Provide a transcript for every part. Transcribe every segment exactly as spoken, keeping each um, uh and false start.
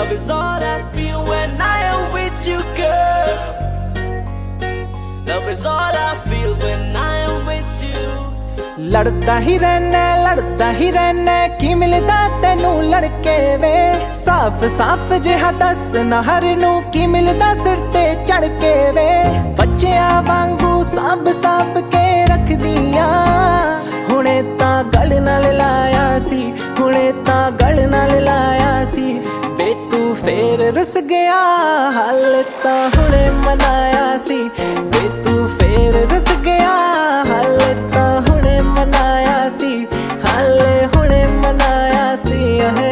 Love is all I feel when I am with you, girl. Love is all I feel when I am with you. लड़ता ही रहना लड़ता ही रहना की मिलदा तेनू लड़के वे साफ साफ जिहा दस नहर नू की मिलदा सिर ते चढ़ के वे बच्चियां वांगू सांभ सांभ के रख दिया हुणे तां गल नाल लाया सी हुणे तां गल नाल लाया सी वे तू फेर रुस गया हाल तां हुणे मनाया सी वे तू फेर रुस गया हाल तां हुणे मनाया सी हाले हुणे मनाया सी है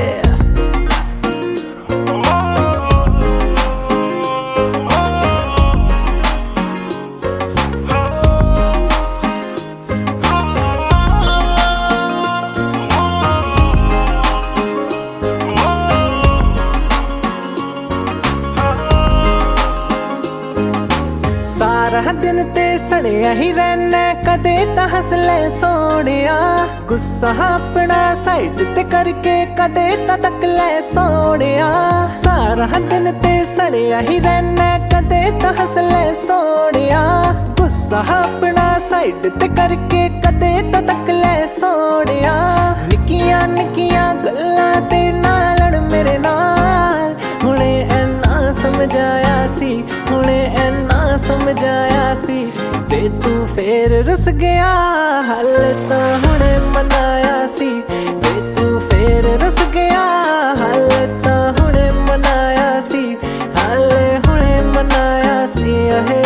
सारा दिन ते सड़िया ही रहना कदे ता हस ले सोनिया गुस्सा अपना साइड ते करके कदे ता तक ले सोनिया सारा दिन ते सड़िया ही रहना कदे ता हस ले सोनिया गुस्सा अपना साइड ते करके कदे ता तक ले सोनिया निकिया निकिया गल्लां ते ना लड़ मेरे नाल हुणे ऐना समझाया सी हुणे ऐना समझाया सी वे तू फेर रुस गया हाल तो हुणे मनाया सी वे तू फेर रुस गया हाल तो हुणे मनाया सी हाल हुणे मनाया सी है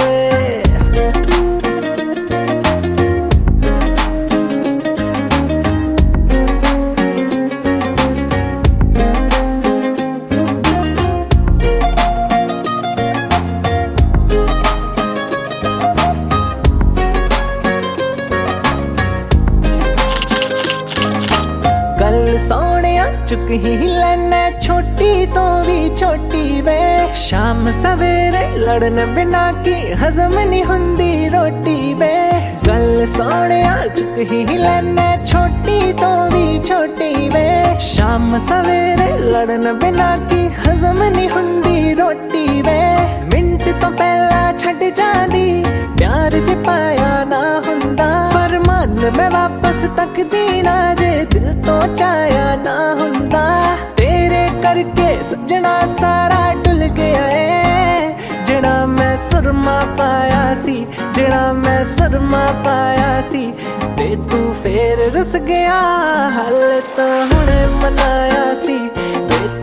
गल सोनिया चुक ही लेना छोटी तो भी छोटी वे शाम सवेरे लड़न बिना की हजम नहीं हुंदी रोटी वे गल सोनिया चुक ही लेना छोटी तो भी छोटी वे शाम सवेरे लड़न बिना की हजम नहीं हुंदी रोटी वे मिंट तो पहला छड़ जांदी प्यार ज पाया ना हुंदा फरमान मैं वापस तक दी ना जे दिल तो चाया ना हुंदा तेरे करके सजना सारा डुल गया है जिड़ा मैं सुरमा पाया सी जिड़ा मैं सुरमा पाया सी वे तू फेर रुस गया हाल तो हुणे मनाया सी वे